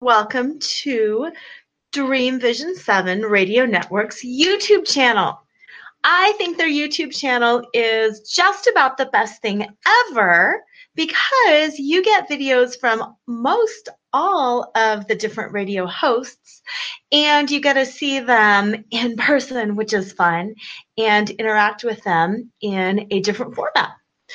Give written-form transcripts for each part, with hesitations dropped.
welcome to Dream Vision 7 Radio Network's YouTube channel. I think their YouTube channel is just about the best thing ever because you get videos from most all of the different radio hosts and you get to see them in person, which is fun, and interact with them in a different format.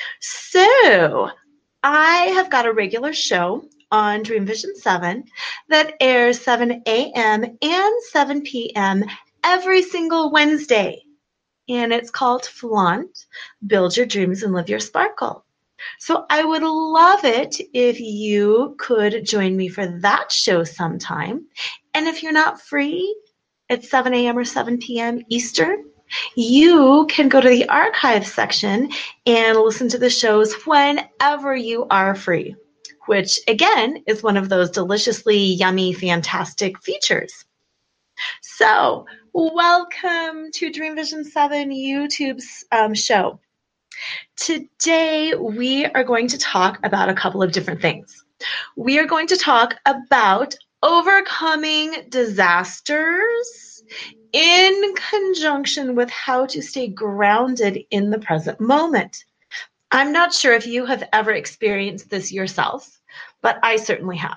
So I have got a regular show on Dream Vision 7 that airs 7 a.m. and 7 p.m. every single Wednesday. And it's called Flaunt, Build Your Dreams and Live Your Sparkle. So I would love it if you could join me for that show sometime. And if you're not free at 7 a.m. or 7 p.m. Eastern, you can go to the archive section and listen to the shows whenever you are free, which again is one of those deliciously yummy, fantastic features. So welcome to Dream Vision 7 YouTube's show. Today we are going to talk about a couple of different things. We are going to talk about overcoming disasters in conjunction with how to stay grounded in the present moment. I'm not sure if you have ever experienced this yourself, but I certainly have.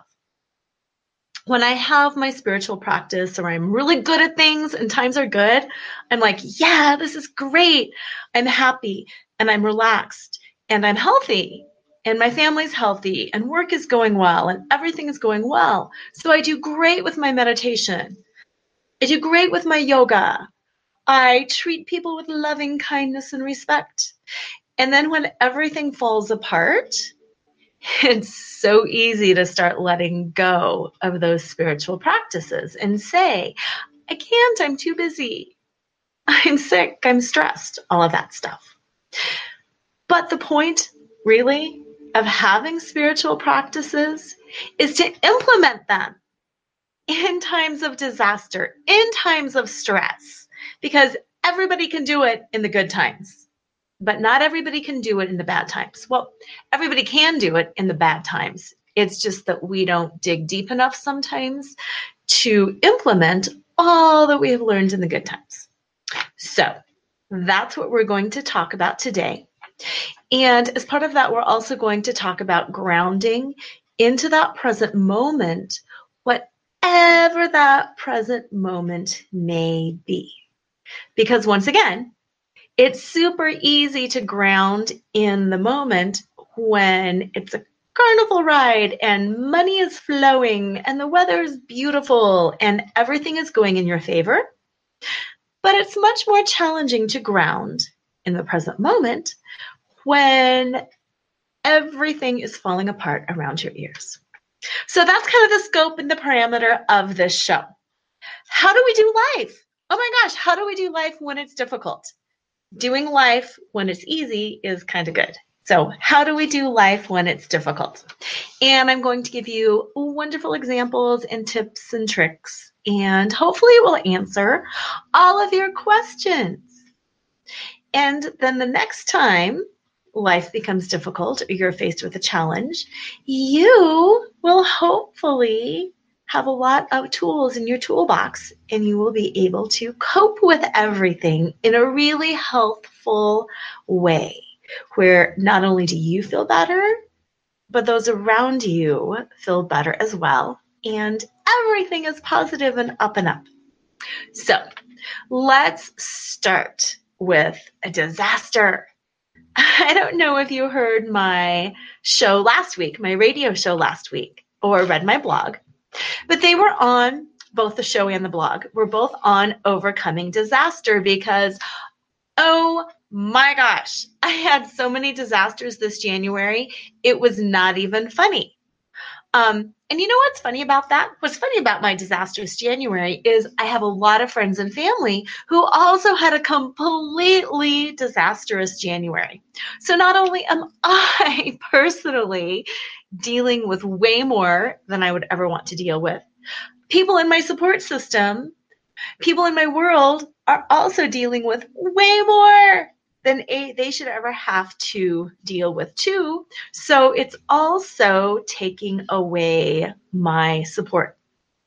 When I have my spiritual practice or I'm really good at things and times are good, I'm like, yeah, this is great. I'm happy and I'm relaxed and I'm healthy and my family's healthy and work is going well and everything is going well. So I do great with my meditation. I do great with my yoga. I treat people with loving kindness and respect. And then when everything falls apart, it's so easy to start letting go of those spiritual practices and say, I can't, I'm too busy. I'm sick, I'm stressed, all of that stuff. But the point, really, of having spiritual practices is to implement them in times of disaster, in times of stress, because everybody can do it in the good times, but not everybody can do it in the bad times. Well, everybody can do it in the bad times. It's just that we don't dig deep enough sometimes to implement all that we have learned in the good times. So that's what we're going to talk about today. And as part of that, we're also going to talk about grounding into that present moment, whatever that present moment may be. Because once again, it's super easy to ground in the moment when it's a carnival ride and money is flowing and the weather is beautiful and everything is going in your favor. But it's much more challenging to ground in the present moment when everything is falling apart around your ears. So that's kind of the scope and the parameter of this show. How do we do life? Oh my gosh, how do we do life when it's difficult? Doing life when it's easy is kind of good. So how do we do life when it's difficult? And I'm going to give you wonderful examples and tips and tricks, and hopefully it will answer all of your questions. And then the next time life becomes difficult or you're faced with a challenge, you will hopefully have a lot of tools in your toolbox and you will be able to cope with everything in a really healthful way where not only do you feel better, but those around you feel better as well. And everything is positive and up and up. So let's start with a disaster. I don't know if you heard my show last week, my radio show last week, or read my blog, but they were on, both the show and the blog, were both on overcoming disaster because, oh my gosh, I had so many disasters this January, it was not even funny. And you know what's funny about that? What's funny about my disastrous January is I have a lot of friends and family who also had a completely disastrous January. So not only am I personally dealing with way more than I would ever want to deal with, people in my support system, people in my world are also dealing with way more than they should ever have to deal with too. So it's also taking away my support.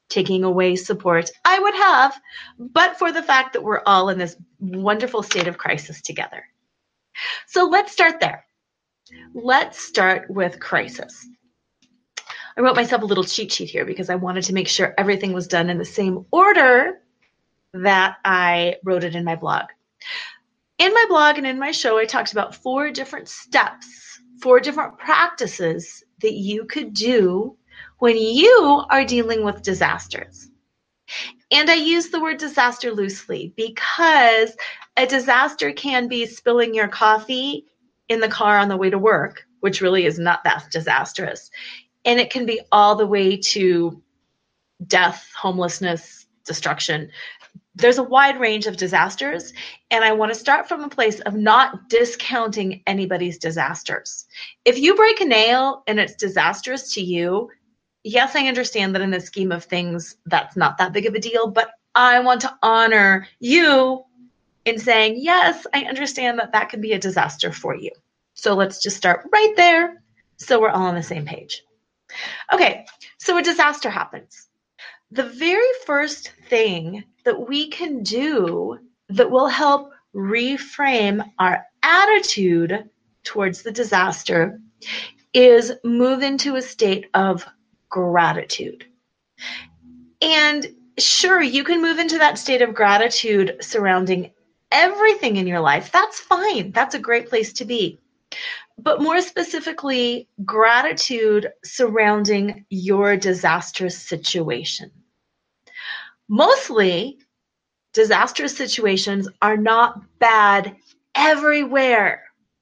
taking away support I would have, but for the fact that we're all in this wonderful state of crisis together. So let's start there. Let's start with crisis. I wrote myself a little cheat sheet here because I wanted to make sure everything was done in the same order that I wrote it in my blog. In my blog and in my show, I talked about 4 different steps, 4 different practices that you could do when you are dealing with disasters. And I use the word disaster loosely because a disaster can be spilling your coffee in the car on the way to work, which really is not that disastrous. And it can be all the way to death, homelessness, destruction. There's a wide range of disasters, and I want to start from a place of not discounting anybody's disasters. If you break a nail and it's disastrous to you, yes, I understand that in the scheme of things, that's not that big of a deal, but I want to honor you in saying, yes, I understand that that can be a disaster for you. So let's just start right there so we're all on the same page. Okay, so a disaster happens. The very first thing that we can do that will help reframe our attitude towards the disaster is move into a state of gratitude. And sure, you can move into that state of gratitude surrounding everything in your life. That's fine. That's a great place to be. But more specifically, gratitude surrounding your disastrous situation. Mostly, disastrous situations are not bad everywhere.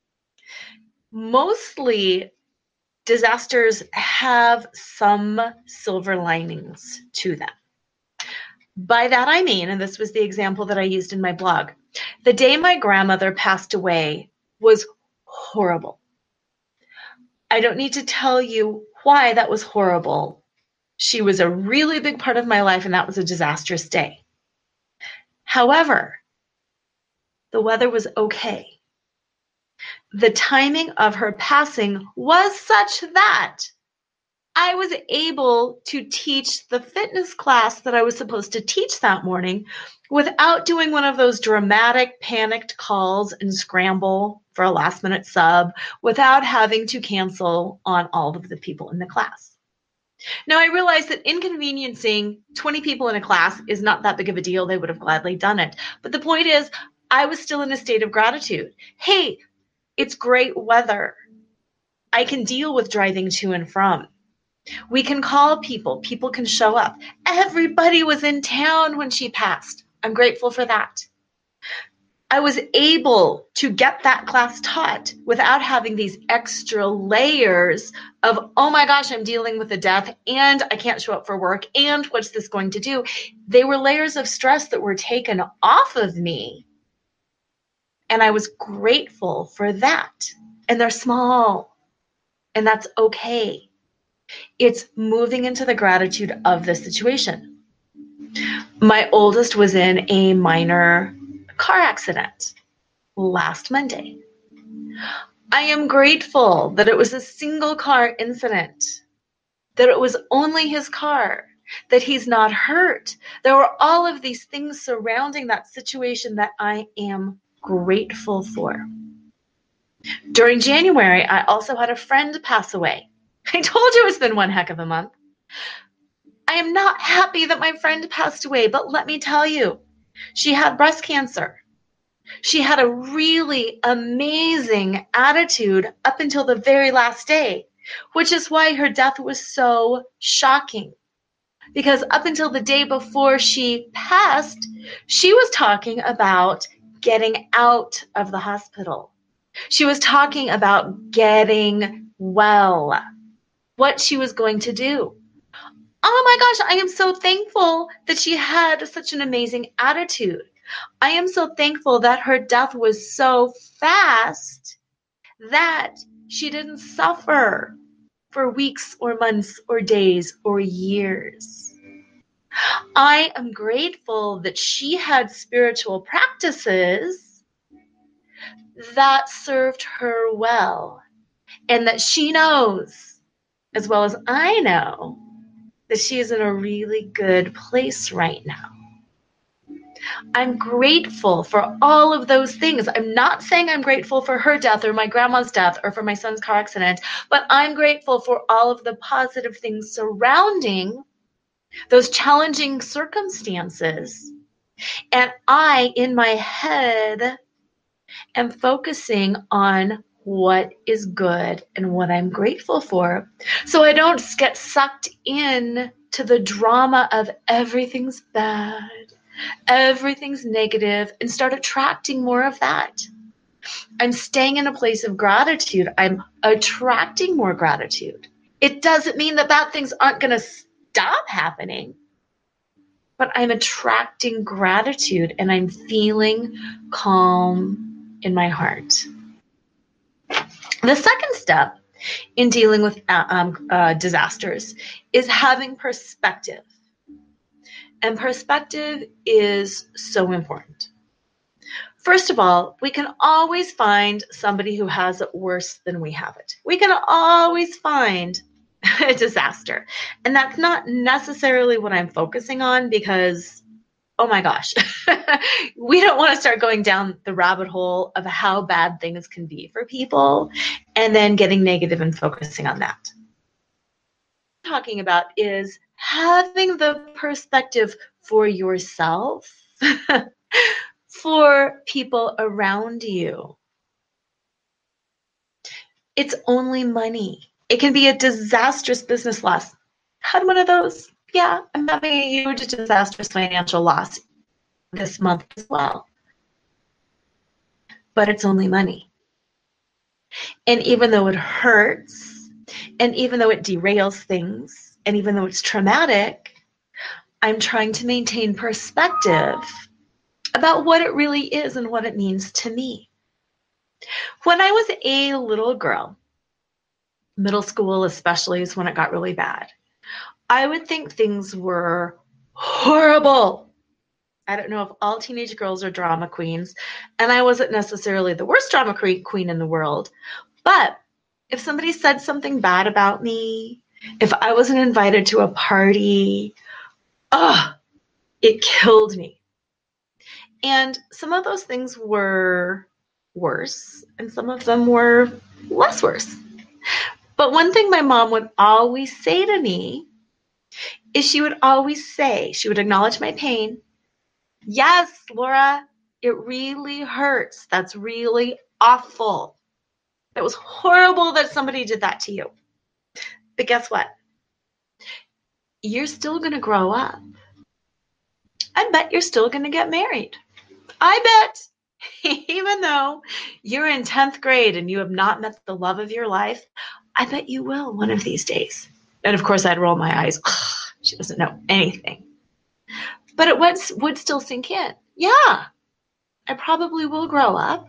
Mostly, disasters have some silver linings to them. By that I mean, and this was the example that I used in my blog, the day my grandmother passed away was horrible. I don't need to tell you why that was horrible. She was a really big part of my life, and that was a disastrous day. However, the weather was okay. The timing of her passing was such that I was able to teach the fitness class that I was supposed to teach that morning without doing one of those dramatic, panicked calls and scramble for a last-minute sub, without having to cancel on all of the people in the class. Now, I realize that inconveniencing 20 people in a class is not that big of a deal. They would have gladly done it. But the point is, I was still in a state of gratitude. Hey, it's great weather. I can deal with driving to and from. We can call people. People can show up. Everybody was in town when she passed. I'm grateful for that. I was able to get that class taught without having these extra layers of, oh my gosh, I'm dealing with a death and I can't show up for work and what's this going to do? They were layers of stress that were taken off of me. And I was grateful for that. And they're small. And that's okay. It's moving into the gratitude of the situation. My oldest was in a minor car accident last Monday. I am grateful that it was a single car incident, that it was only his car, that he's not hurt. There were all of these things surrounding that situation that I am grateful for. During January, I also had a friend pass away. I told you it's been one heck of a month. I am not happy that my friend passed away, but let me tell you, she had breast cancer. She had a really amazing attitude up until the very last day, which is why her death was so shocking. Because up until the day before she passed, she was talking about getting out of the hospital. She was talking about getting well, what she was going to do. Oh my gosh, I am so thankful that she had such an amazing attitude. I am so thankful that her death was so fast that she didn't suffer for weeks or months or days or years. I am grateful that she had spiritual practices that served her well, and that she knows, as well as I know, that she is in a really good place right now. I'm grateful for all of those things. I'm not saying I'm grateful for her death or my grandma's death or for my son's car accident, but I'm grateful for all of the positive things surrounding those challenging circumstances. And I, in my head, am focusing on what is good and what I'm grateful for. So I don't get sucked in to the drama of everything's bad, everything's negative, and start attracting more of that. I'm staying in a place of gratitude. I'm attracting more gratitude. It doesn't mean that bad things aren't going to stop happening, but I'm attracting gratitude and I'm feeling calm in my heart. The second step in dealing with disasters is having perspective. And perspective is so important. First of all, we can always find somebody who has it worse than we have it. We can always find a disaster. And that's not necessarily what I'm focusing on because, oh my gosh, we don't want to start going down the rabbit hole of how bad things can be for people and then getting negative and focusing on that. What I'm talking about is having the perspective for yourself, for people around you. It's only money. It can be a disastrous business loss. Had one of those. Yeah, I'm having a huge disastrous financial loss this month as well. But it's only money. And even though it hurts, and even though it derails things, and even though it's traumatic, I'm trying to maintain perspective about what it really is and what it means to me. When I was a little girl, middle school especially is when it got really bad, I would think things were horrible. I don't know if all teenage girls are drama queens, and I wasn't necessarily the worst drama queen in the world, but if somebody said something bad about me, if I wasn't invited to a party, it killed me. And some of those things were worse, and some of them were less worse. But one thing my mom would always say to me is she would acknowledge my pain. Yes, Laura, it really hurts. That's really awful. It was horrible that somebody did that to you. But guess what? You're still going to grow up. I bet you're still going to get married. I bet, even though you're in 10th grade and you have not met the love of your life, I bet you will one of these days. And of course, I'd roll my eyes. She doesn't know anything. But it would still sink in. Yeah, I probably will grow up.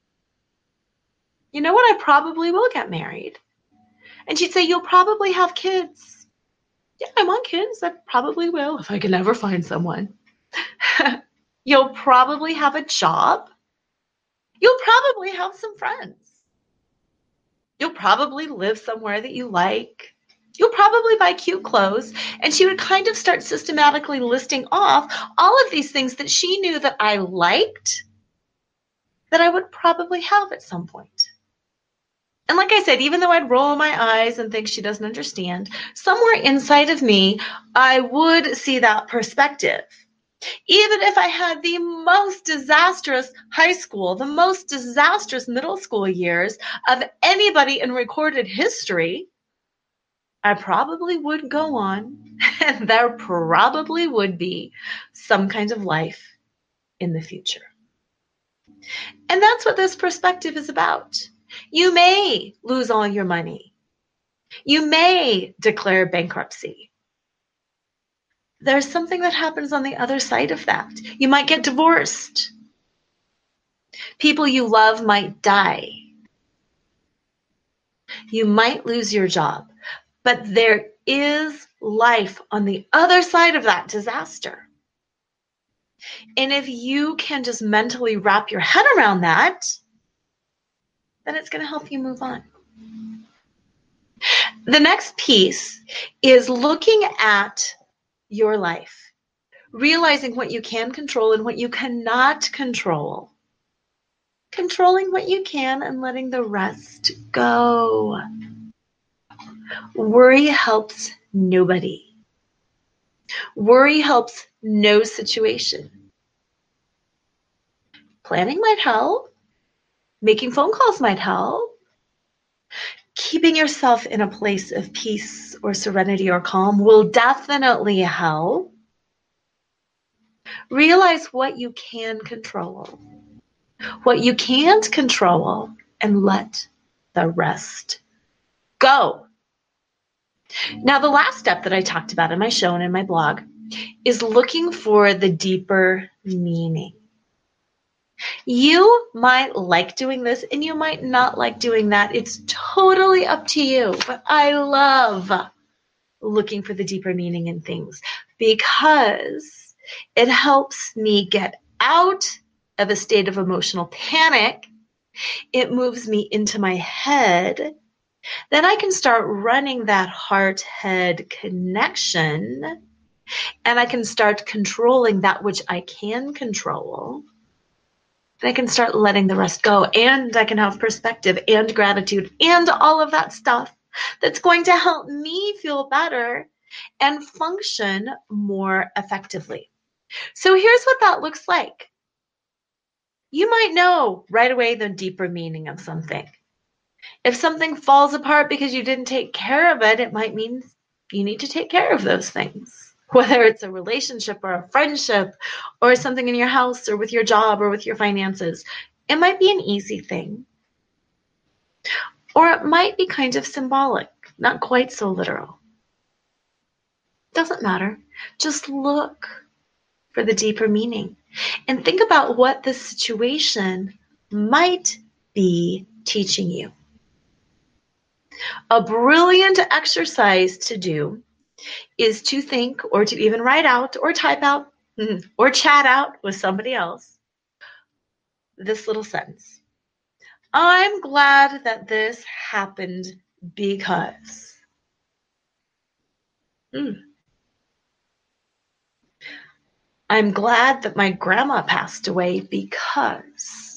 You know what? I probably will get married. And she'd say, you'll probably have kids. Yeah, I want kids. I probably will if I can ever find someone. You'll probably have a job. You'll probably have some friends. You'll probably live somewhere that you like. You'll probably buy cute clothes. And she would kind of start systematically listing off all of these things that she knew that I liked, that I would probably have at some point. And like I said, even though I'd roll my eyes and think she doesn't understand, somewhere inside of me, I would see that perspective. Even if I had the most disastrous high school, the most disastrous middle school years of anybody in recorded history, I probably would go on, and there probably would be some kind of life in the future. And that's what this perspective is about. You may lose all your money. You may declare bankruptcy. There's something that happens on the other side of that. You might get divorced. People you love might die. You might lose your job. But there is life on the other side of that disaster. And if you can just mentally wrap your head around that, then it's going to help you move on. The next piece is looking at your life, realizing what you can control and what you cannot control. Controlling what you can and letting the rest go. Worry helps nobody. Worry helps no situation. Planning might help. Making phone calls might help. Keeping yourself in a place of peace or serenity or calm will definitely help. Realize what you can control, what you can't control, and let the rest go. Now, the last step that I talked about in my show and in my blog is looking for the deeper meaning. You might like doing this and you might not like doing that. It's totally up to you. But I love looking for the deeper meaning in things because it helps me get out of a state of emotional panic. It moves me into my head. Then I can start running that heart-head connection, and I can start controlling that which I can control. And I can start letting the rest go, and I can have perspective and gratitude and all of that stuff that's going to help me feel better and function more effectively. So here's what that looks like. You might know right away the deeper meaning of something. If something falls apart because you didn't take care of it, it might mean you need to take care of those things. Whether it's a relationship or a friendship or something in your house or with your job or with your finances, it might be an easy thing. Or it might be kind of symbolic, not quite so literal. Doesn't matter. Just look for the deeper meaning and think about what the situation might be teaching you. A brilliant exercise to do is to think or to even write out or type out or chat out with somebody else this little sentence. I'm glad that this happened because. I'm glad that my grandma passed away because.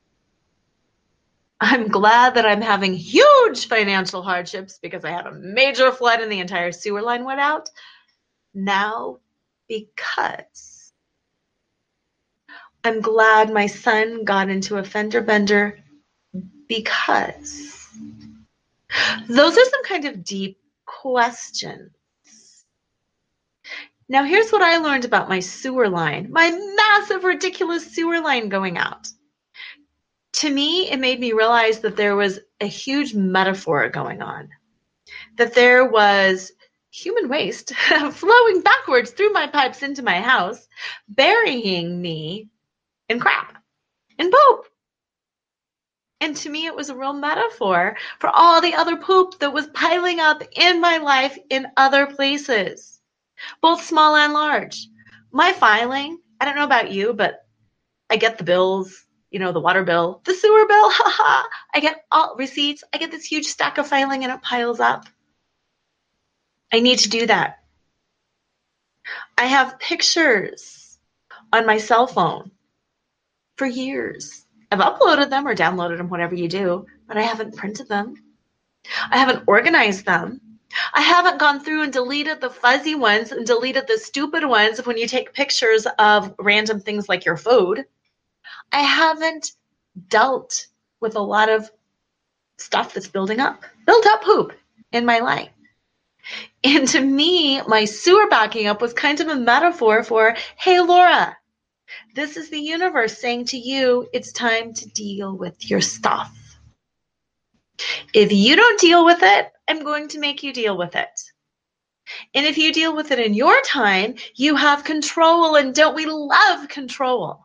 I'm glad that I'm having huge financial hardships because I had a major flood and the entire sewer line went out. Now, because. I'm glad my son got into a fender bender because. Those are some kind of deep questions. Now, here's what I learned about my sewer line, my massive, ridiculous sewer line going out. To me, it made me realize that there was a huge metaphor going on, that there was human waste flowing backwards through my pipes into my house, burying me in crap, in poop. And to me, it was a real metaphor for all the other poop that was piling up in my life in other places, both small and large. My filing, I don't know about you, but I get the bills, the water bill, the sewer bill, haha. I get all receipts. I get this huge stack of filing and it piles up. I need to do that. I have pictures on my cell phone for years. I've uploaded them or downloaded them, whatever you do, but I haven't printed them. I haven't organized them. I haven't gone through and deleted the fuzzy ones and deleted the stupid ones of when you take pictures of random things like your food. I haven't dealt with a lot of stuff that's built up poop in my life. And to me, my sewer backing up was kind of a metaphor for, hey, Laura, this is the universe saying to you, it's time to deal with your stuff. If you don't deal with it, I'm going to make you deal with it. And if you deal with it in your time, you have control, and don't we love control?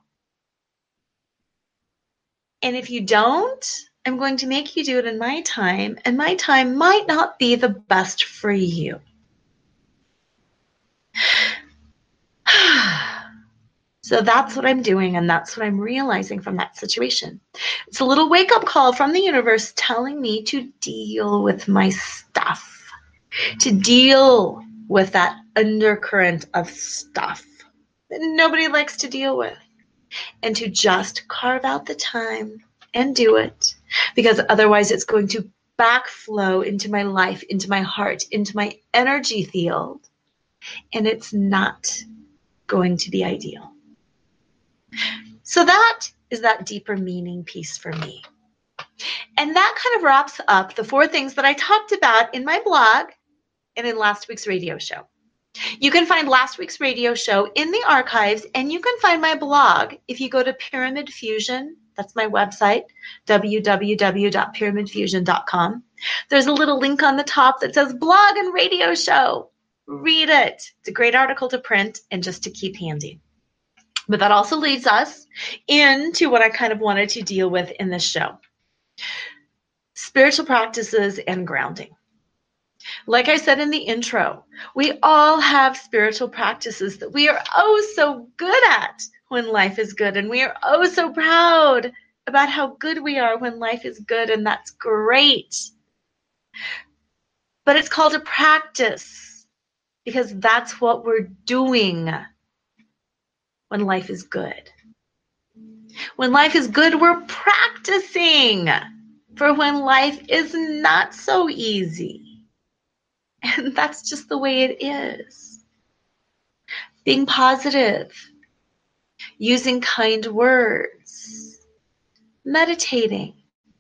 And if you don't, I'm going to make you do it in my time, and my time might not be the best for you. So that's what I'm doing, and that's what I'm realizing from that situation. It's a little wake-up call from the universe telling me to deal with my stuff, to deal with that undercurrent of stuff that nobody likes to deal with, and to just carve out the time and do it, because otherwise it's going to backflow into my life, into my heart, into my energy field, and it's not going to be ideal. So that is that deeper meaning piece for me. And that kind of wraps up the 4 things that I talked about in my blog and in last week's radio show. You can find last week's radio show in the archives, and you can find my blog if you go to Pyramid Fusion. That's my website, www.pyramidfusion.com. There's a little link on the top that says blog and radio show. Read it. It's a great article to print and just to keep handy. But that also leads us into what I kind of wanted to deal with in this show. Spiritual practices and grounding. Like I said in the intro, we all have spiritual practices that we are oh so good at when life is good. And we are oh so proud about how good we are when life is good. And that's great. But it's called a practice because that's what we're doing when life is good. When life is good, we're practicing for when life is not so easy. And that's just the way it is. Being positive, using kind words, meditating,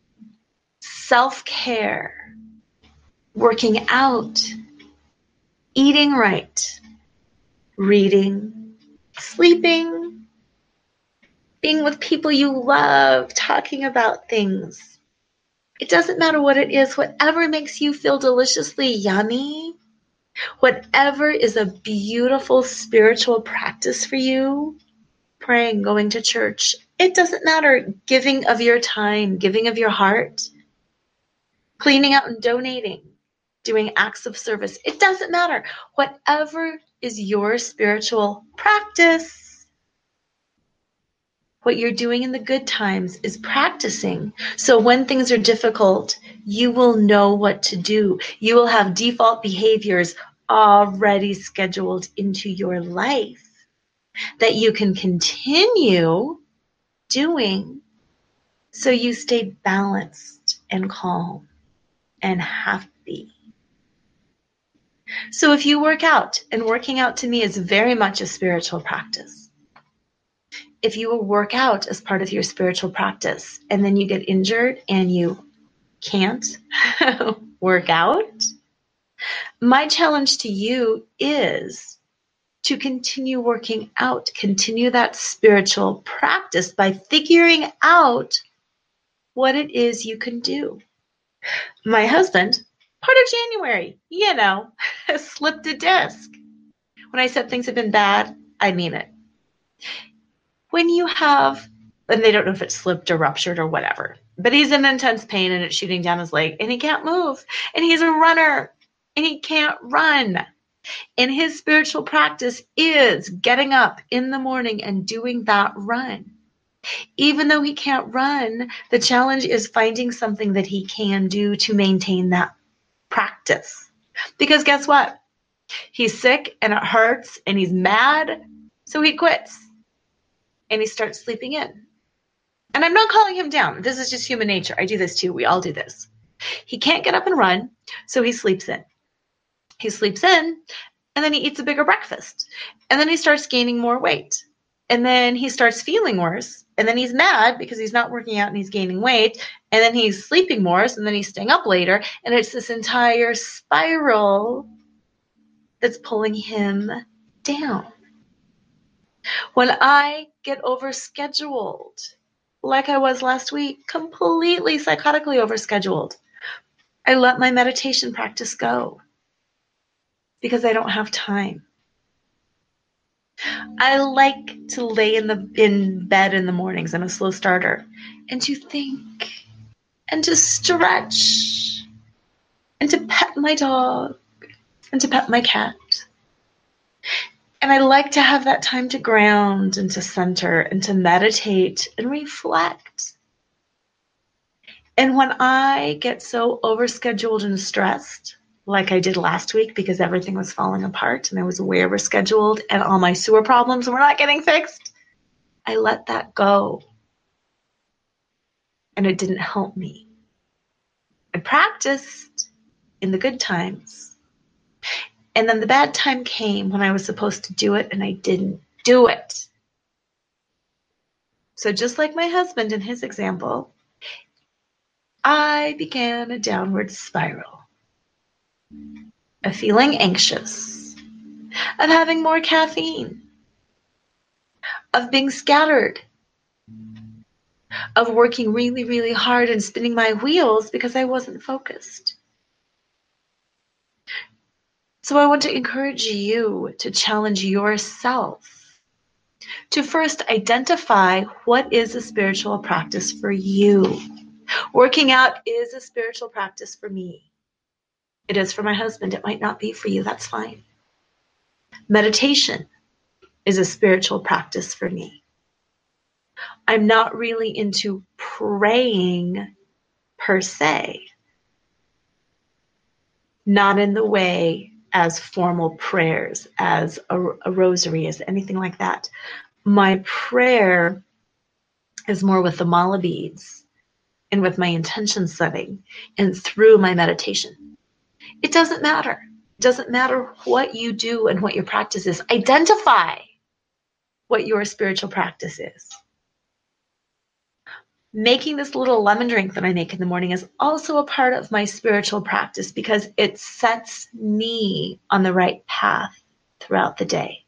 self-care, working out, eating right, reading, sleeping, being with people you love, talking about things. It doesn't matter what it is, whatever makes you feel deliciously yummy, whatever is a beautiful spiritual practice for you, praying, going to church, it doesn't matter, giving of your time, giving of your heart, cleaning out and donating, doing acts of service, it doesn't matter. Whatever is your spiritual practice, what you're doing in the good times is practicing. So when things are difficult, you will know what to do. You will have default behaviors already scheduled into your life that you can continue doing so you stay balanced and calm and happy. So if you work out, and working out to me is very much a spiritual practice. If you will work out as part of your spiritual practice and then you get injured and you can't work out, my challenge to you is to continue working out, continue that spiritual practice by figuring out what it is you can do. My husband, part of January, slipped a disc. When I said things have been bad, I mean it. When you have, and they don't know if it slipped or ruptured or whatever, but he's in intense pain and it's shooting down his leg and he can't move and he's a runner and he can't run. And his spiritual practice is getting up in the morning and doing that run. Even though he can't run, the challenge is finding something that he can do to maintain that practice. Because guess what? He's sick and it hurts and he's mad, so he quits. And he starts sleeping in. And I'm not calling him down. This is just human nature. I do this too. We all do this. He can't get up and run, so he sleeps in. He sleeps in, and then he eats a bigger breakfast. And then he starts gaining more weight. And then he starts feeling worse. And then he's mad because he's not working out and he's gaining weight. And then he's sleeping more, and then he's staying up later. And it's this entire spiral that's pulling him down. When I get overscheduled, like I was last week, completely psychotically overscheduled, I let my meditation practice go because I don't have time. I like to lay in bed in the mornings. I'm a slow starter. And to think and to stretch and to pet my dog and to pet my cat. And I like to have that time to ground and to center and to meditate and reflect. And when I get so overscheduled and stressed, like I did last week because everything was falling apart and I was way overscheduled and all my sewer problems were not getting fixed, I let that go. And it didn't help me. I practiced in the good times. And then the bad time came when I was supposed to do it and I didn't do it. So just like my husband in his example, I began a downward spiral of feeling anxious, of having more caffeine, of being scattered, of working really, really hard and spinning my wheels because I wasn't focused. So I want to encourage you to challenge yourself to first identify what is a spiritual practice for you. Working out is a spiritual practice for me. It is for my husband. It might not be for you. That's fine. Meditation is a spiritual practice for me. I'm not really into praying per se, not in the way as formal prayers, as a rosary, as anything like that. My prayer is more with the mala beads and with my intention setting and through my meditation. It doesn't matter. It doesn't matter what you do and what your practice is. Identify what your spiritual practice is. Making this little lemon drink that I make in the morning is also a part of my spiritual practice because it sets me on the right path throughout the day.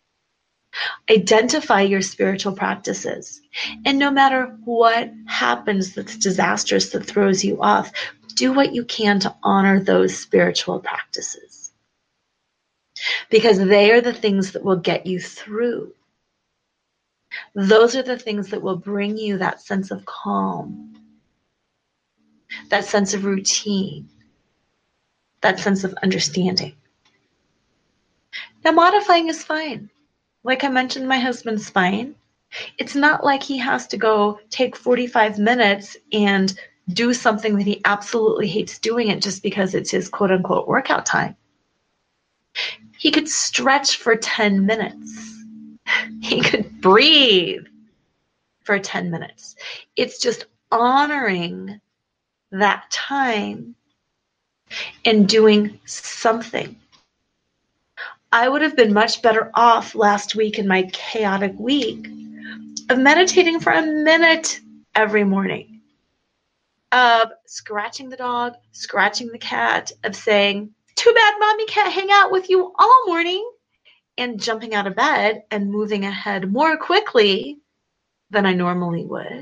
Identify your spiritual practices. And no matter what happens that's disastrous, that throws you off, do what you can to honor those spiritual practices. Because they are the things that will get you through. Those are the things that will bring you that sense of calm, that sense of routine, that sense of understanding. Now, modifying is fine. Like I mentioned, my husband's fine. It's not like he has to go take 45 minutes and do something that he absolutely hates doing it just because it's his quote unquote workout time. He could stretch for 10 minutes. He could breathe for 10 minutes. It's just honoring that time and doing something. I would have been much better off last week in my chaotic week of meditating for a minute every morning, of scratching the dog, scratching the cat, of saying, too bad mommy can't hang out with you all morning, and jumping out of bed and moving ahead more quickly than I normally would.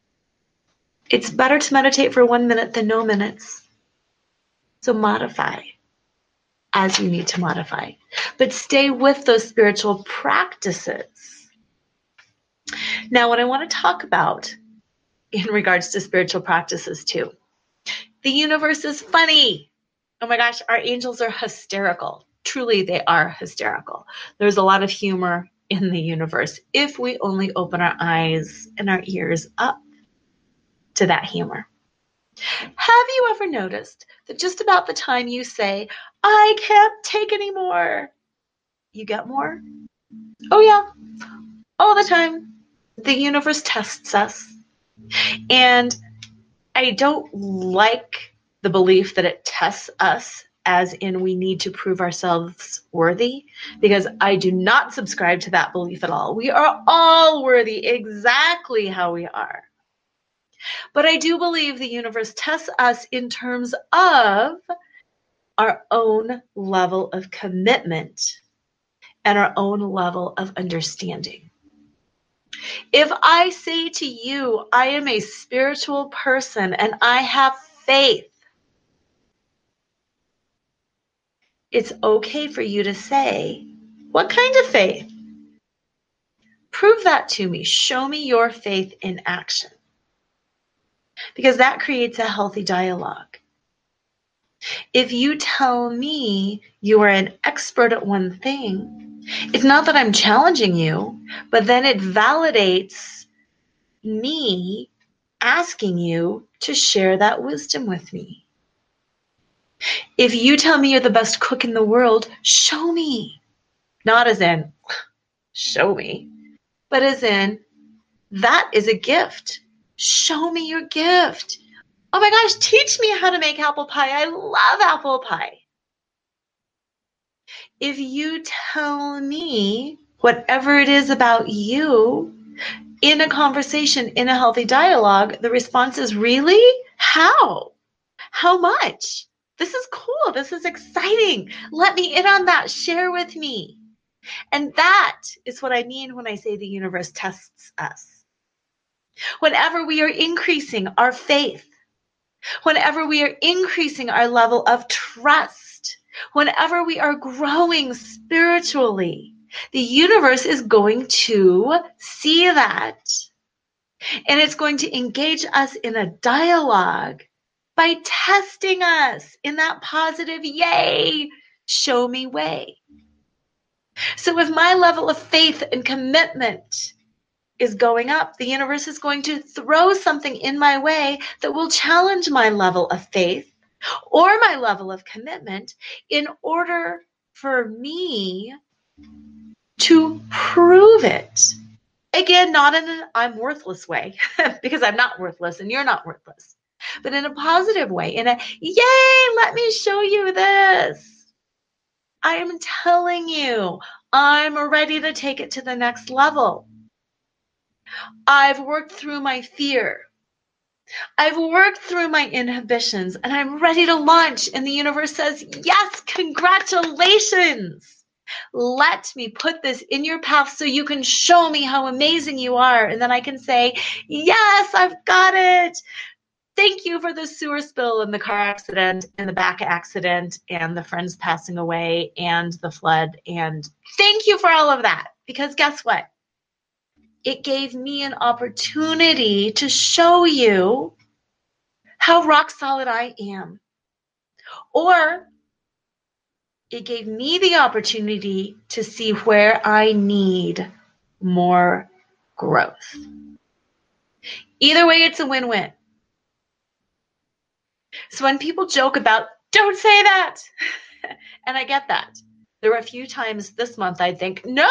It's better to meditate for 1 minute than no minutes. So modify as you need to modify, but stay with those spiritual practices. Now, what I want to talk about in regards to spiritual practices too, the universe is funny. Oh my gosh, our angels are hysterical. Truly, they are hysterical. There's a lot of humor in the universe if we only open our eyes and our ears up to that humor. Have you ever noticed that just about the time you say, I can't take anymore, you get more? Oh yeah, all the time. The universe tests us. And I don't like the belief that it tests us as in we need to prove ourselves worthy, because I do not subscribe to that belief at all. We are all worthy exactly how we are. But I do believe the universe tests us in terms of our own level of commitment and our own level of understanding. If I say to you, I am a spiritual person and I have faith, it's okay for you to say, what kind of faith? Prove that to me. Show me your faith in action. Because that creates a healthy dialogue. If you tell me you are an expert at one thing, It's not that I'm challenging you, but then it validates me asking you to share that wisdom with me. If you tell me you're the best cook in the world, show me. Not as in, show me, but as in, that is a gift. Show me your gift. Oh my gosh, teach me how to make apple pie. I love apple pie. If you tell me whatever it is about you in a conversation, in a healthy dialogue, the response is really? How? How much? This is cool. This is exciting. Let me in on that. Share with me. And that is what I mean when I say the universe tests us. Whenever we are increasing our faith, whenever we are increasing our level of trust, whenever we are growing spiritually, the universe is going to see that. And it's going to engage us in a dialogue by testing us in that positive, yay, show me way. So if my level of faith and commitment is going up, the universe is going to throw something in my way that will challenge my level of faith or my level of commitment in order for me to prove it. Again, not in an I'm worthless way, because I'm not worthless and you're not worthless, but in a positive way, in a, yay, let me show you this. I am telling you, I'm ready to take it to the next level. I've worked through my fear. I've worked through my inhibitions and I'm ready to launch. And the universe says, yes, congratulations. Let me put this in your path so you can show me how amazing you are. And then I can say, yes, I've got it. Thank you for the sewer spill and the car accident and the back accident and the friends passing away and the flood. And thank you for all of that. Because guess what? It gave me an opportunity to show you how rock solid I am. Or it gave me the opportunity to see where I need more growth. Either way, it's a win-win. So when people joke about, don't say that, and I get that. There were a few times this month I'd think, nope.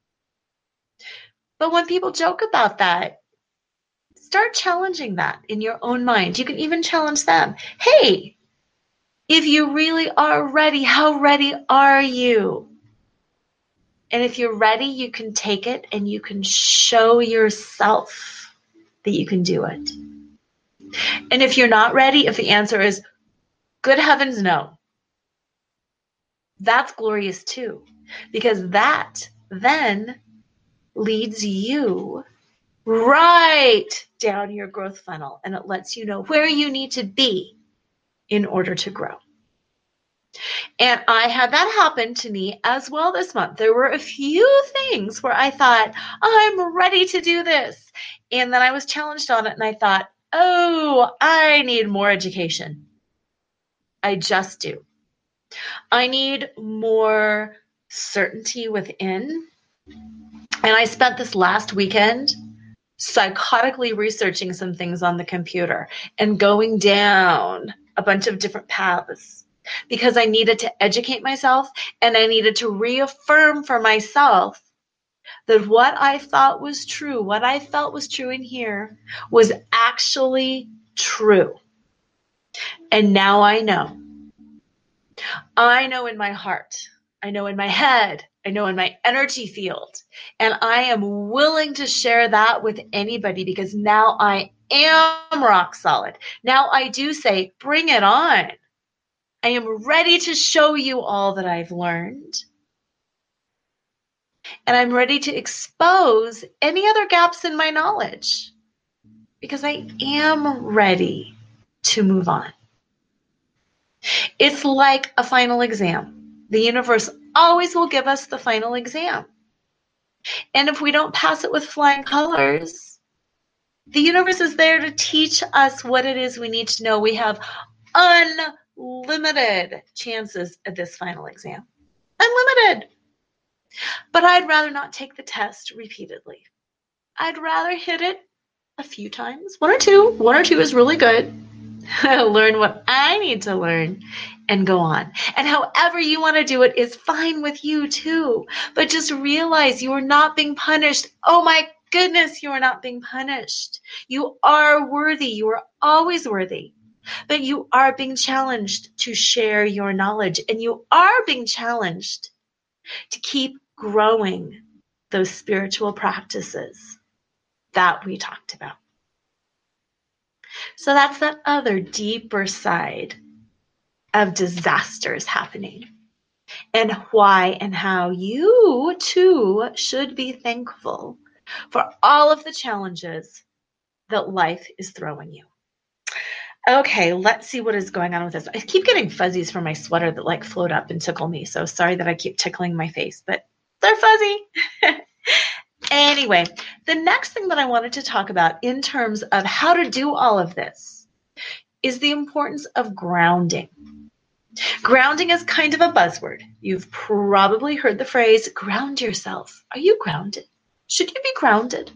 But when people joke about that, start challenging that in your own mind. You can even challenge them. Hey, if you really are ready, how ready are you? And if you're ready, you can take it and you can show yourself that you can do it. And if you're not ready, if the answer is, good heavens, no, that's glorious too. Because that then leads you right down your growth funnel and it lets you know where you need to be in order to grow. And I had that happen to me as well this month. There were a few things where I thought, I'm ready to do this. And then I was challenged on it and I thought, oh, I need more education. I just do. I need more certainty within. And I spent this last weekend psychotically researching some things on the computer and going down a bunch of different paths because I needed to educate myself and I needed to reaffirm for myself that what I thought was true, what I felt was true in here was actually true. And now I know. I know in my heart, I know in my head, I know in my energy field, and I am willing to share that with anybody because now I am rock solid. Now I do say, bring it on. I am ready to show you all that I've learned. And I'm ready to expose any other gaps in my knowledge because I am ready to move on. It's like a final exam. The universe always will give us the final exam. And if we don't pass it with flying colors, the universe is there to teach us what it is we need to know. We have unlimited chances at this final exam. Unlimited. But I'd rather not take the test repeatedly. I'd rather hit it a few times, one or two. One or two is really good. Learn what I need to learn and go on. And however you want to do it is fine with you too. But just realize you are not being punished. Oh my goodness, you are not being punished. You are worthy. You are always worthy. But you are being challenged to share your knowledge, and you are being challenged to keep growing those spiritual practices that we talked about. So that's that other deeper side of disasters happening, and why and how you too should be thankful for all of the challenges that life is throwing you. Okay, let's see what is going on with this. I keep getting fuzzies from my sweater that like float up and tickle me. So sorry that I keep tickling my face, but they're fuzzy. Anyway, the next thing that I wanted to talk about in terms of how to do all of this is the importance of grounding. Grounding is kind of a buzzword. You've probably heard the phrase, ground yourself. Are you grounded? Should you be grounded?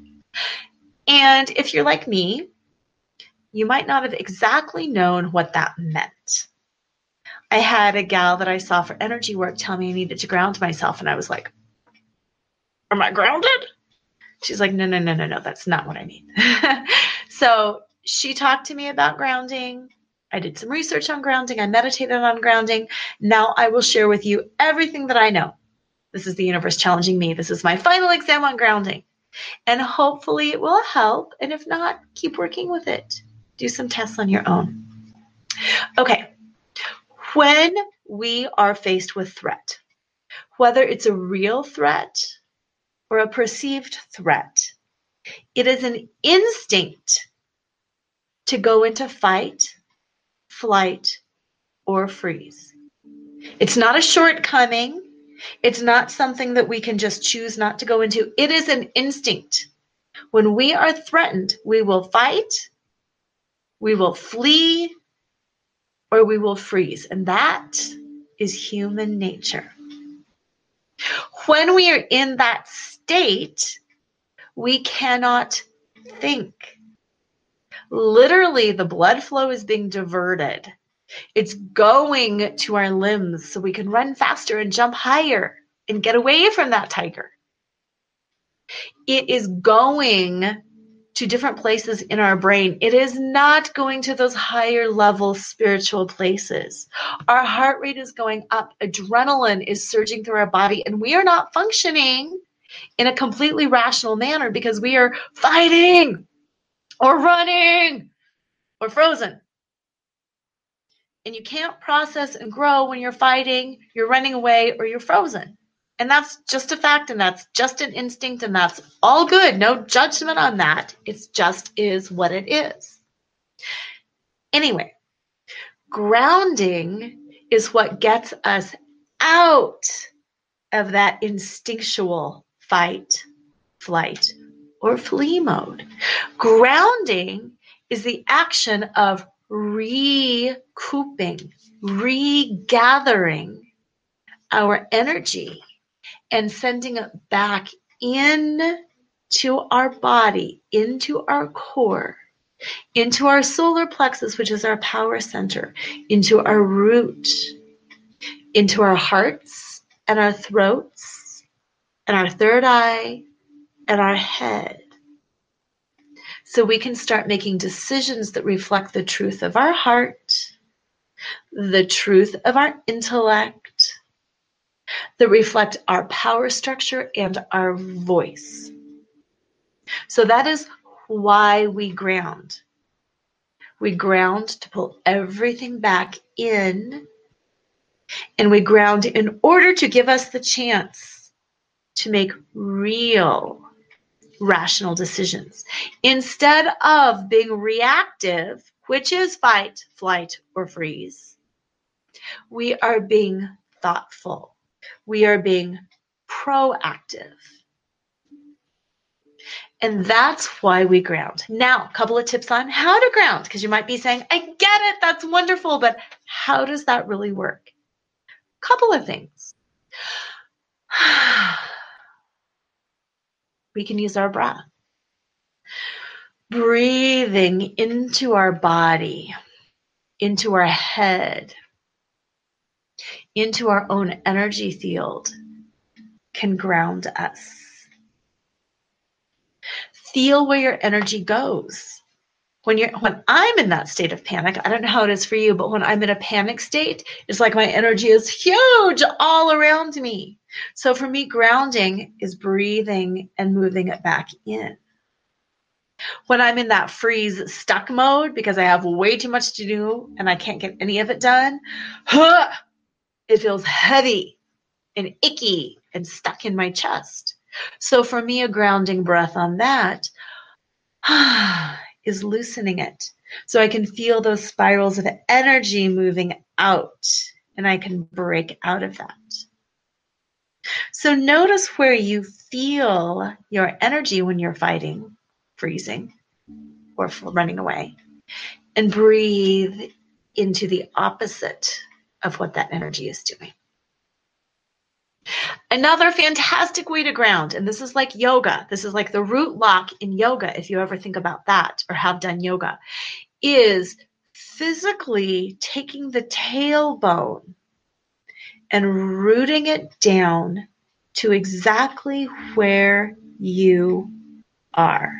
And if you're like me, you might not have exactly known what that meant. I had a gal that I saw for energy work tell me I needed to ground myself, and I was like, am I grounded? She's like, no, that's not what I mean. So she talked to me about grounding. I did some research on grounding. I meditated on grounding. Now I will share with you everything that I know. This is the universe challenging me. This is my final exam on grounding. And hopefully it will help. And if not, keep working with it. Do some tests on your own. Okay. When we are faced with threat, whether it's a real threat or a perceived threat, it is an instinct to go into fight, flight, or freeze. It's not a shortcoming. It's not something that we can just choose not to go into. It is an instinct. When we are threatened, we will fight, we will flee, or we will freeze. And that is human nature. When we are in that state, we cannot think. Literally, the blood flow is being diverted. It's going to our limbs so we can run faster and jump higher and get away from that tiger. It is going to different places in our brain. It is not going to those higher level spiritual places. Our heart rate is going up. Adrenaline is surging through our body, and we are not functioning in a completely rational manner because we are fighting or running or frozen. And you can't process and grow when you're fighting, you're running away, or you're frozen. And that's just a fact, and that's just an instinct, and that's all good. No judgment on that. It just is what it is. Anyway, grounding is what gets us out of that instinctual fight, flight, or flee mode. Grounding is the action of recouping, regathering our energy and sending it back in to our body, into our core, into our solar plexus, which is our power center, into our root, into our hearts and our throats and our third eye and our head. So we can start making decisions that reflect the truth of our heart, the truth of our intellect, that reflect our power structure and our voice. So that is why we ground. We ground to pull everything back in, and we ground in order to give us the chance to make real rational decisions instead of being reactive, which is fight, flight, or freeze. We are being thoughtful. We are being proactive. And that's why we ground. Now, a couple of tips on how to ground, because you might be saying, I get it, that's wonderful, but how does that really work? Couple of things. We can use our breath. Breathing into our body, into our head, into our own energy field can ground us. Feel where your energy goes. When I'm in that state of panic, I don't know how it is for you, but when I'm in a panic state, it's like my energy is huge all around me. So for me, grounding is breathing and moving it back in. When I'm in that freeze stuck mode because I have way too much to do and I can't get any of it done, it feels heavy and icky and stuck in my chest. So for me, a grounding breath on that is loosening it. So I can feel those spirals of energy moving out and I can break out of that. So notice where you feel your energy when you're fighting, freezing, or running away, and breathe into the opposite of what that energy is doing. Another fantastic way to ground, and this is like yoga, this is like the root lock in yoga, if you ever think about that or have done yoga, is physically taking the tailbone and rooting it down to exactly where you are.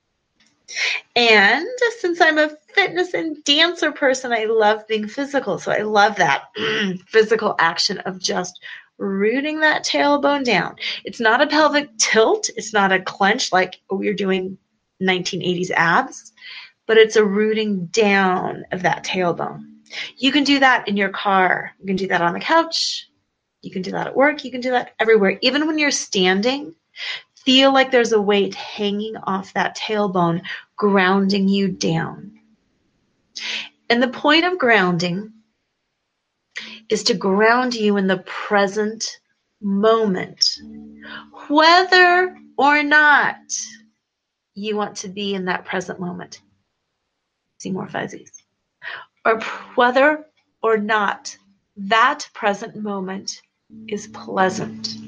And since I'm a fitness and dancer person, I love being physical. So I love that physical action of just rooting that tailbone down. It's not a pelvic tilt. It's not a clench like we're doing 1980s abs, but it's a rooting down of that tailbone. You can do that in your car. You can do that on the couch. You can do that at work. You can do that everywhere. Even when you're standing, feel like there's a weight hanging off that tailbone, grounding you down. And the point of grounding is to ground you in the present moment, whether or not you want to be in that present moment. See more fuzzies. Or whether or not that present moment is pleasant.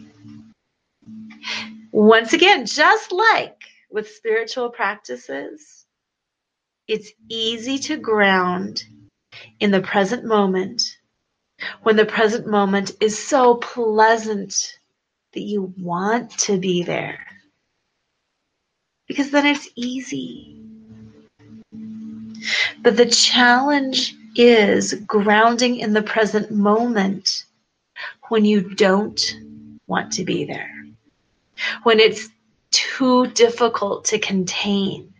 Once again, just like with spiritual practices, it's easy to ground in the present moment when the present moment is so pleasant that you want to be there. Because then it's easy. But the challenge is grounding in the present moment when you don't want to be there. When it's too difficult to contain.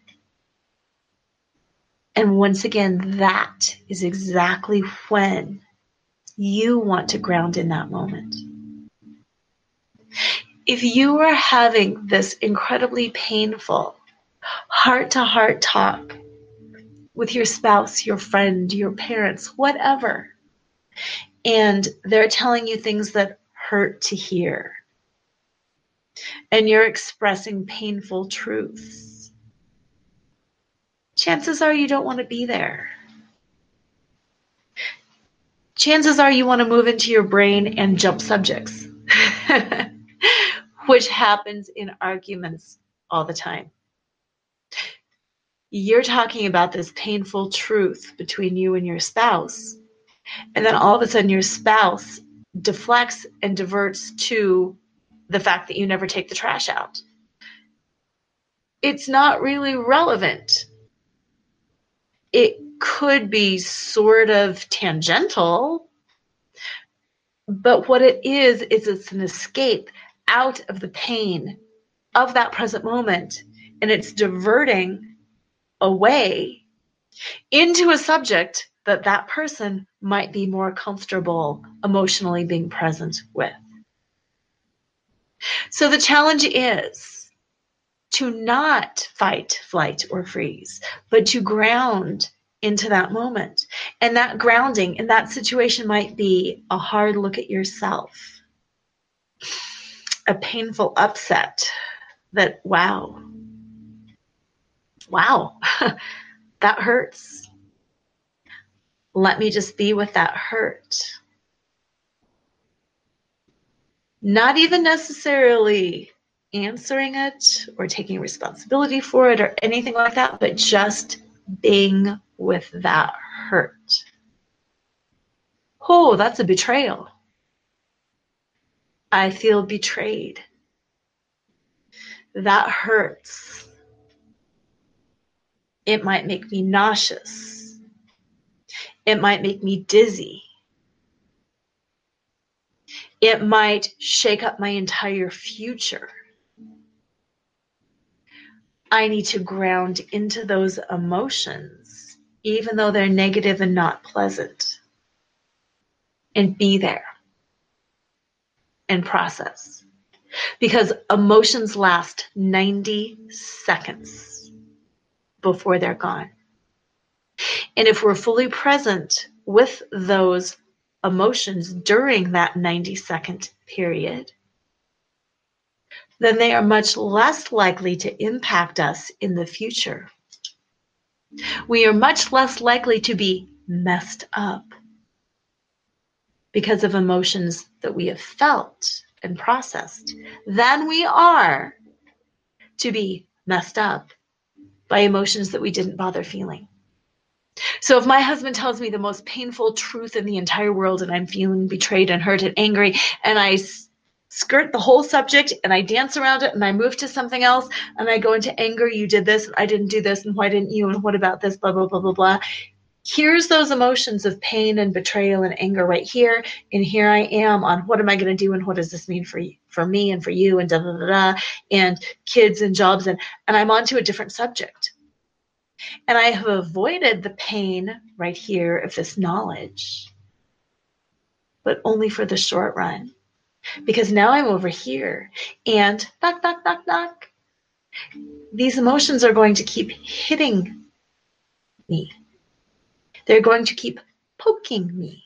And once again, that is exactly when you want to ground in that moment. If you are having this incredibly painful heart-to-heart talk with your spouse, your friend, your parents, whatever, and they're telling you things that hurt to hear, and you're expressing painful truths, chances are you don't want to be there. Chances are you want to move into your brain and jump subjects, which happens in arguments all the time. You're talking about this painful truth between you and your spouse, and then all of a sudden your spouse deflects and diverts to the fact that you never take the trash out. It's not really relevant. It could be sort of tangential, but what it is it's an escape out of the pain of that present moment, and it's diverting away into a subject that that person might be more comfortable emotionally being present with. So the challenge is to not fight, flight, or freeze, but to ground into that moment. And that grounding in that situation might be a hard look at yourself, a painful upset that, wow, that hurts. Let me just be with that hurt. Not even necessarily answering it or taking responsibility for it or anything like that, but just being with that hurt. Oh, that's a betrayal. I feel betrayed. That hurts. It might make me nauseous. It might make me dizzy. It might shake up my entire future. I need to ground into those emotions, even though they're negative and not pleasant, and be there and process. Because emotions last 90 seconds before they're gone. And if we're fully present with those emotions during that 90-second period, then they are much less likely to impact us in the future. We are much less likely to be messed up because of emotions that we have felt and processed than we are to be messed up by emotions that we didn't bother feeling. So if my husband tells me the most painful truth in the entire world and I'm feeling betrayed and hurt and angry, and I skirt the whole subject and I dance around it and I move to something else and I go into anger, you did this and I didn't do this and why didn't you and what about this, blah, blah, blah, blah, blah. Here's those emotions of pain and betrayal and anger right here. And here I am on what am I going to do and what does this mean for you, for me and for you and da, da, da, da, and kids and jobs. And I'm on to a different subject. And I have avoided the pain right here of this knowledge, but only for the short run. Because now I'm over here and knock, knock, knock, knock. These emotions are going to keep hitting me. They're going to keep poking me.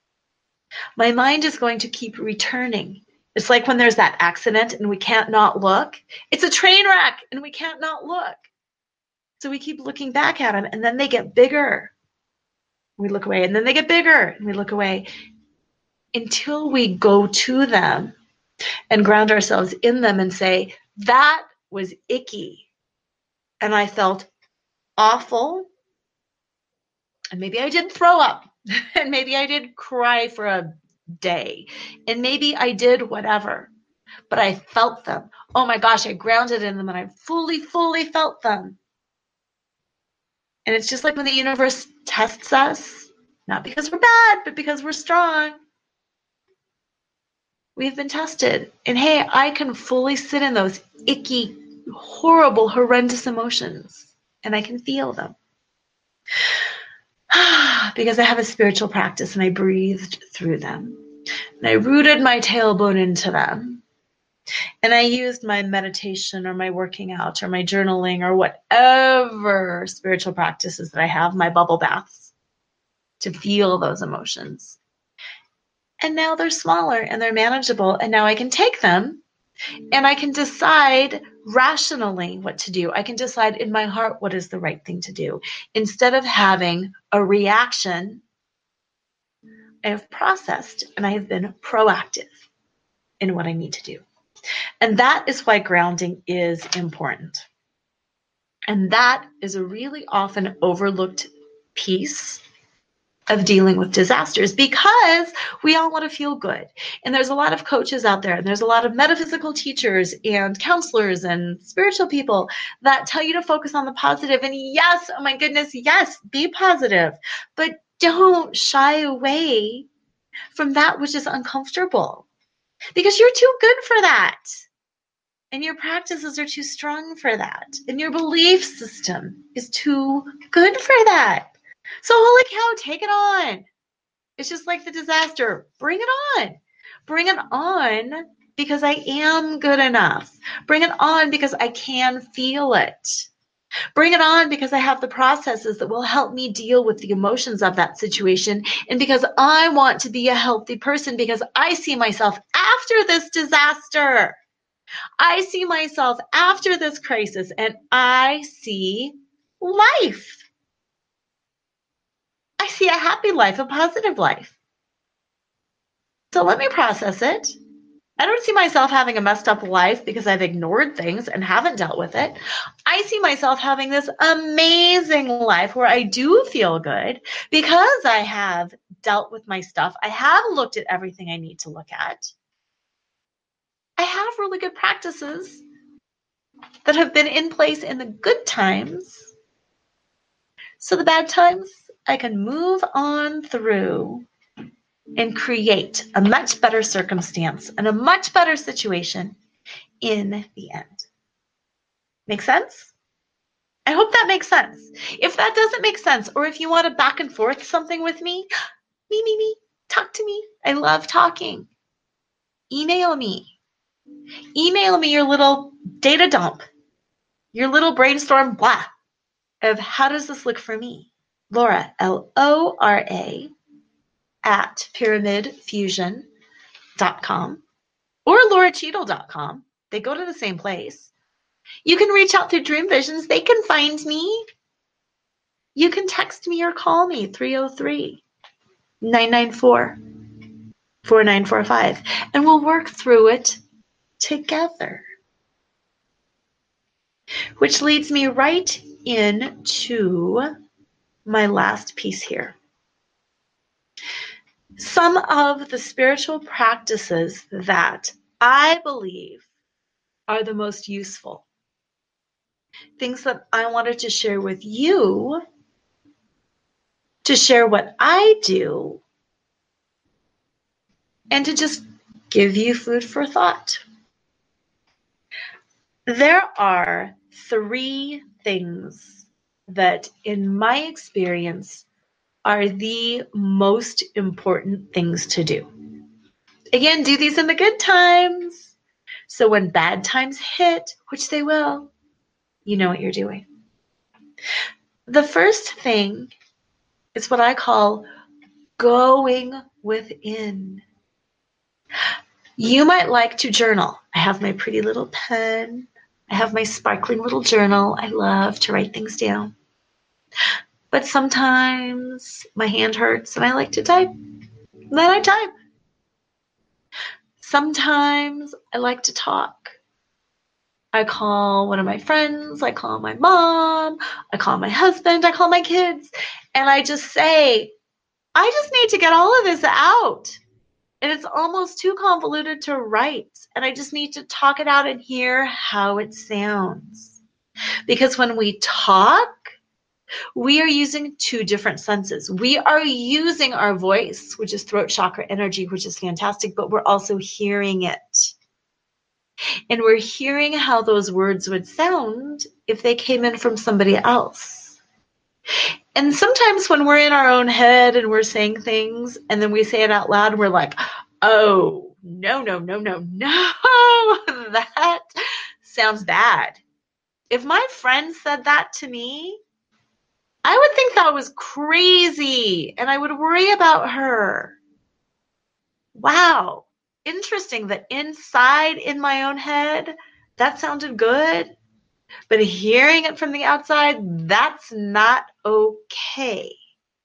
My mind is going to keep returning. It's like when there's that accident and we can't not look. It's a train wreck and we can't not look. So we keep looking back at them and then they get bigger. We look away and then they get bigger and we look away until we go to them and ground ourselves in them and say, that was icky. And I felt awful. And maybe I did throw up. And maybe I did cry for a day. And maybe I did whatever. But I felt them. Oh my gosh, I grounded in them and I fully, fully felt them. And it's just like when the universe tests us, not because we're bad, but because we're strong. We've been tested. And hey, I can fully sit in those icky, horrible, horrendous emotions. And I can feel them. Because I have a spiritual practice and I breathed through them. And I rooted my tailbone into them. And I used my meditation or my working out or my journaling or whatever spiritual practices that I have, my bubble baths, to feel those emotions. And now they're smaller and they're manageable. And now I can take them and I can decide rationally what to do. I can decide in my heart what is the right thing to do. Instead of having a reaction, I have processed and I have been proactive in what I need to do. And that is why grounding is important. And that is a really often overlooked piece of dealing with disasters because we all want to feel good. And there's a lot of coaches out there, and there's a lot of metaphysical teachers and counselors and spiritual people that tell you to focus on the positive. And yes, oh my goodness, yes, be positive, but don't shy away from that which is uncomfortable because you're too good for that. And your practices are too strong for that. And your belief system is too good for that. So holy cow, take it on. It's just like the disaster. Bring it on. Bring it on because I am good enough. Bring it on because I can feel it. Bring it on because I have the processes that will help me deal with the emotions of that situation. And because I want to be a healthy person because I see myself after this disaster. I see myself after this crisis and I see life. I see a happy life, a positive life. So let me process it I don't see myself having a messed up life because I've ignored things and haven't dealt with it. I see myself having this amazing life where I do feel good because I have dealt with my stuff. I have looked at everything I need to look at. I have really good practices that have been in place in the good times. So the bad times, I can move on through and create a much better circumstance and a much better situation in the end. Make sense? I hope that makes sense. If that doesn't make sense, or if you want to back and forth something with me, talk to me. I love talking. Email me. Email me your little data dump, your little brainstorm blah of how does this look for me? Laura, Lora, at pyramidfusion.com or lauracheadle.com. They go to the same place. You can reach out through Dream Visions. They can find me. You can text me or call me, 303-994-4945, and we'll work through it together. Which leads me right into my last piece here. Some of the spiritual practices that I believe are the most useful, things that I wanted to share with you, to share what I do, and to just give you food for thought. There are 3 things that, in my experience, are the most important things to do. Again, do these in the good times. So when bad times hit, which they will, you know what you're doing. The first thing is what I call going within. You might like to journal. I have my pretty little pen. I have my sparkling little journal. I love to write things down. But sometimes my hand hurts and I like to type. Then I type. Sometimes I like to talk. I call one of my friends, I call my mom, I call my husband, I call my kids, and I just say, I just need to get all of this out. And it's almost too convoluted to write. And I just need to talk it out and hear how it sounds. Because when we talk, we are using 2 different senses. We are using our voice, which is throat chakra energy, which is fantastic, but we're also hearing it. And we're hearing how those words would sound if they came in from somebody else. And sometimes when we're in our own head and we're saying things and then we say it out loud, we're like, oh, no, that sounds bad. If my friend said that to me, I would think that was crazy and I would worry about her. Wow, interesting that inside in my own head, that sounded good. But hearing it from the outside, that's not okay.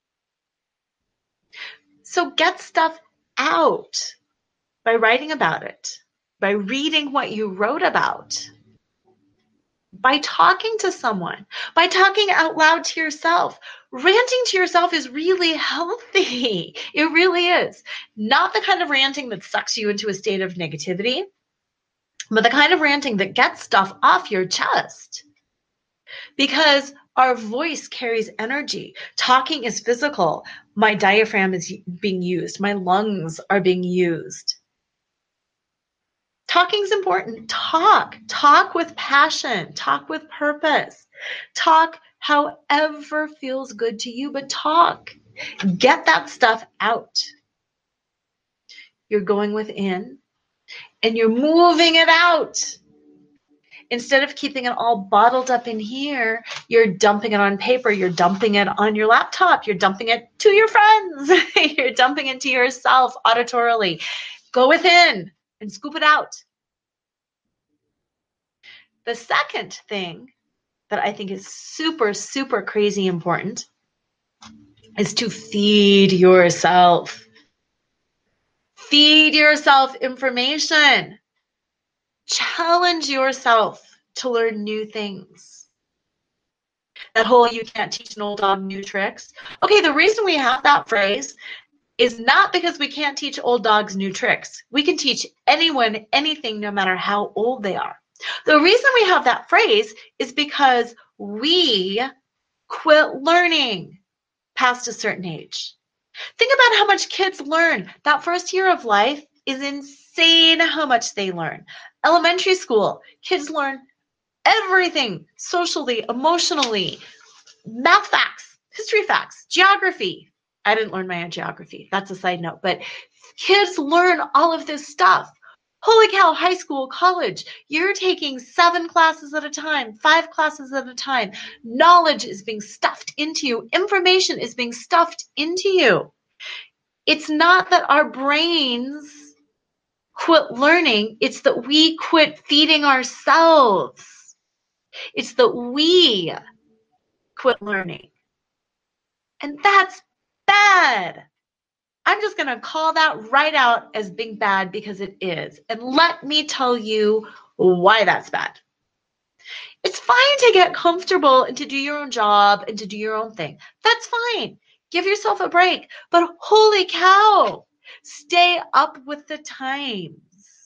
So get stuff out by writing about it, by reading what you wrote about, by talking to someone, by talking out loud to yourself. Ranting to yourself is really healthy. It really is. Not the kind of ranting that sucks you into a state of negativity, but the kind of ranting that gets stuff off your chest. Because our voice carries energy. Talking is physical. My diaphragm is being used. My lungs are being used. Talking is important. Talk with passion. Talk with purpose. Talk however feels good to you, but talk. Get that stuff out. You're going within and you're moving it out. Instead of keeping it all bottled up in here, you're dumping it on paper. You're dumping it on your laptop. You're dumping it to your friends. You're dumping it to yourself auditorily. Go within and scoop it out. The second thing that I think is super, super crazy important is to feed yourself. Feed yourself information. Challenge yourself to learn new things. That whole "you can't teach an old dog new tricks." Okay, the reason we have that phrase is not because we can't teach old dogs new tricks. We can teach anyone anything no matter how old they are. The reason we have that phrase is because we quit learning past a certain age. Think about how much kids learn. That first year of life is insane how much they learn. Elementary school, kids learn everything socially, emotionally, math facts, history facts, geography. I didn't learn my own geography. That's a side note. But kids learn all of this stuff. Holy cow, high school, college, you're taking 7 classes at a time, 5 classes at a time. Knowledge is being stuffed into you. Information is being stuffed into you. It's not that our brains quit learning. It's that we quit feeding ourselves. It's that we quit learning. And that's bad. I'm just going to call that right out as being bad because it is. And let me tell you why that's bad. It's fine to get comfortable and to do your own job and to do your own thing. That's fine. Give yourself a break. But holy cow, stay up with the times.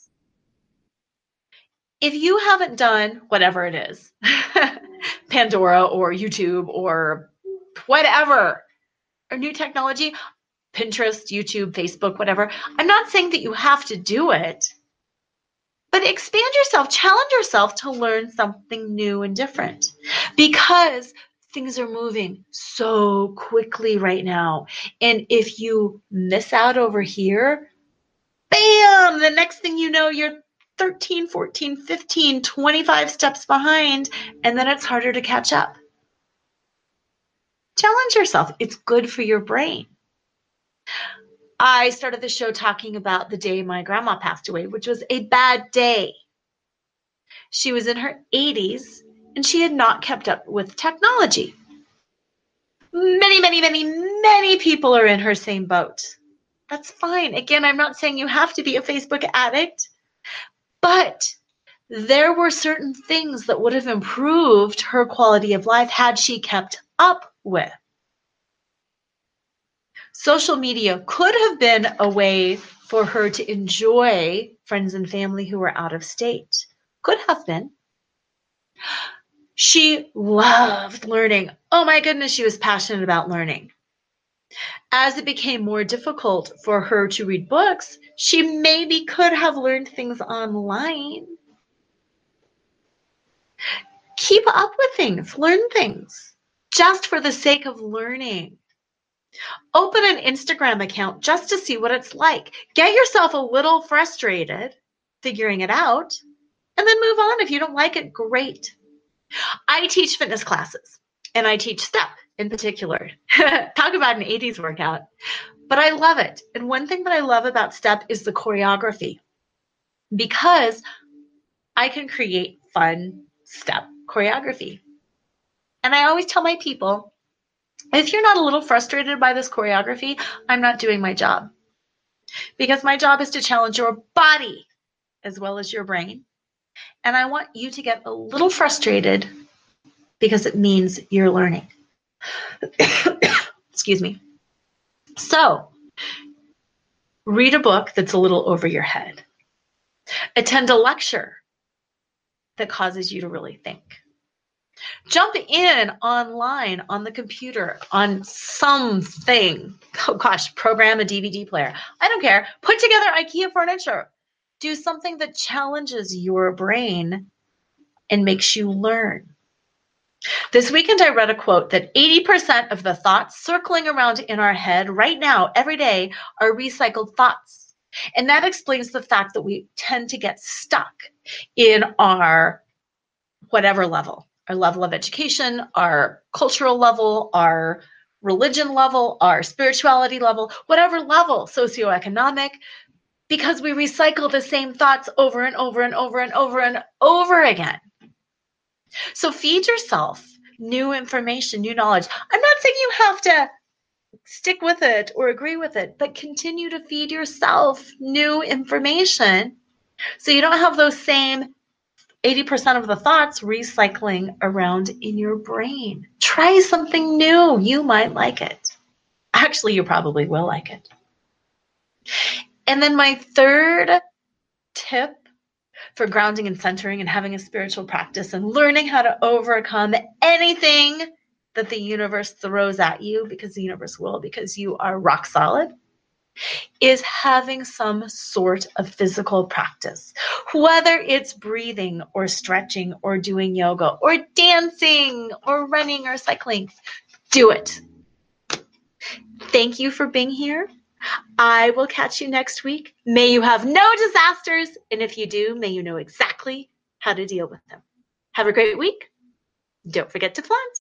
If you haven't done whatever it is, Pandora or YouTube or whatever, or new technology, Pinterest, YouTube, Facebook, whatever, I'm not saying that you have to do it, but expand yourself, challenge yourself to learn something new and different, because things are moving so quickly right now. And if you miss out over here, bam, the next thing you know, you're 13, 14, 15, 25 steps behind, and then it's harder to catch up. Challenge yourself. It's good for your brain. I started the show talking about the day my grandma passed away, which was a bad day. She was in her 80s, and she had not kept up with technology. Many people are in her same boat. That's fine. Again, I'm not saying you have to be a Facebook addict, but there were certain things that would have improved her quality of life had she kept up with. Social media could have been a way for her to enjoy friends and family who were out of state. Could have been. She loved learning. Oh my goodness, she was passionate about learning. As it became more difficult for her to read books, she maybe could have learned things online. Keep up with things, learn things, just for the sake of learning. Open an Instagram account just to see what it's like. Get yourself a little frustrated figuring it out, and then move on. If you don't like it, great. I teach fitness classes, and I teach step in particular. Talk about an 80s workout. But I love it. And one thing that I love about step is the choreography, because I can create fun step choreography. And I always tell my people, if you're not a little frustrated by this choreography, I'm not doing my job. Because my job is to challenge your body as well as your brain. And I want you to get a little frustrated because it means you're learning. Excuse me. So, read a book that's a little over your head. Attend a lecture that causes you to really think. Jump in online on the computer on something. Oh gosh, program a DVD player. I don't care. Put together IKEA furniture. Do something that challenges your brain and makes you learn. This weekend, I read a quote that 80% of the thoughts circling around in our head right now, every day, are recycled thoughts. And that explains the fact that we tend to get stuck in our whatever level, our level of education, our cultural level, our religion level, our spirituality level, whatever level, socioeconomic, because we recycle the same thoughts over and over and over and over and over again. So feed yourself new information, new knowledge. I'm not saying you have to stick with it or agree with it, but continue to feed yourself new information so you don't have those same 80% of the thoughts recycling around in your brain. Try something new. You might like it. Actually, you probably will like it. And then my third tip for grounding and centering and having a spiritual practice and learning how to overcome anything that the universe throws at you, because the universe will, because you are rock solid, is having some sort of physical practice, whether it's breathing or stretching or doing yoga or dancing or running or cycling. Do it. Thank you for being here. I will catch you next week. May you have no disasters, and if you do, may you know exactly how to deal with them. Have a great week. Don't forget to flaunt.